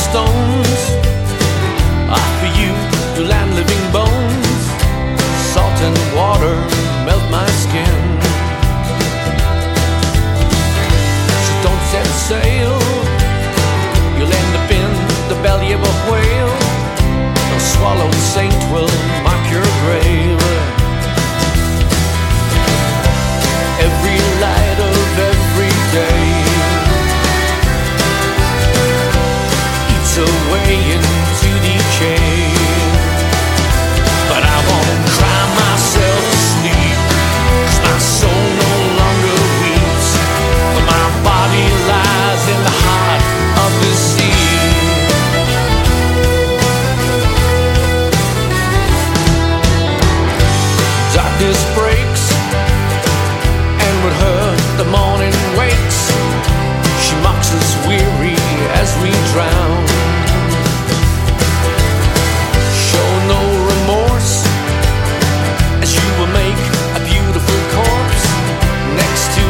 stones. Offer you to land living bones. Salt and water melt my skin. So don't set sail